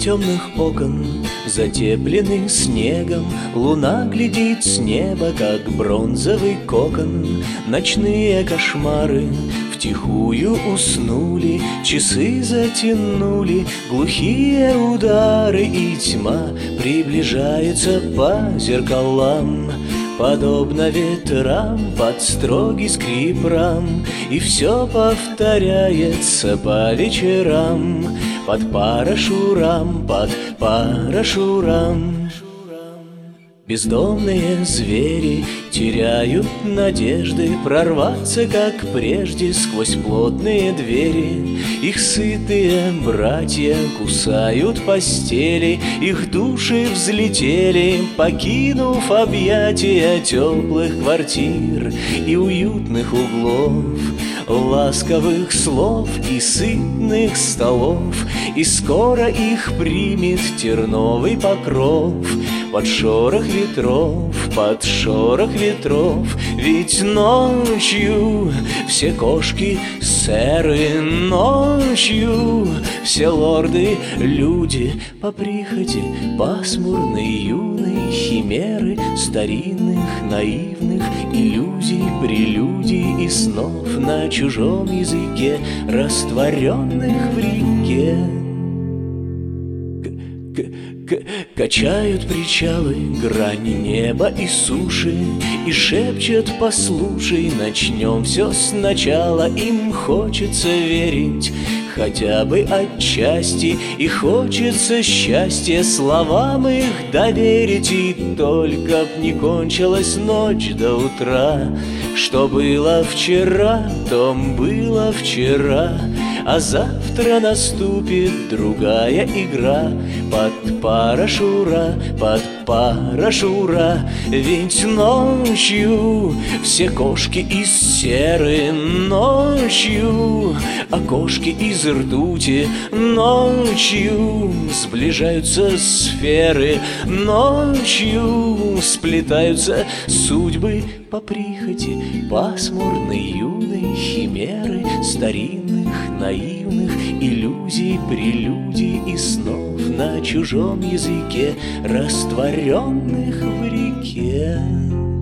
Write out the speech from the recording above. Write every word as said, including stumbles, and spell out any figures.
темных окон, затепленный снегом, луна глядит с неба, как бронзовый кокон. Ночные кошмары втихую уснули, часы затянули глухие удары, и тьма приближается по зеркалам, подобно ветрам под строгий скрип рам. И все повторяется по вечерам, под парашурам, под парашурам. Бездомные звери теряют надежды прорваться, как прежде, сквозь плотные двери. Их сытые братья кусают постели, их души взлетели, покинув объятия теплых квартир и уютных углов, ласковых слов и сытных столов. И скоро их примет терновый покров под шорох ветров, под шорох ветров. Ведь ночью все кошки сэры, ночью все лорды люди по прихоти пасмурной юной химеры, старинных наивных иллюзий, прелюдий и снов на чужом языке, растворенных в реке. Качают причалы грани неба и суши, и шепчут: послушай, начнем все сначала. Им хочется верить хотя бы отчасти, и хочется счастья словам их доверить. И только б не кончилась ночь до утра, что было вчера, то было вчера, а завтра наступит другая игра под парашура, под парашура. Ведь ночью все кошки из серы, ночью окошки из ртути, ночью сближаются сферы, ночью сплетаются судьбы по прихоти пасмурной юной химеры, старинных наивных иллюзий, прелюдий и снов на чужом языке, растворенных в реке.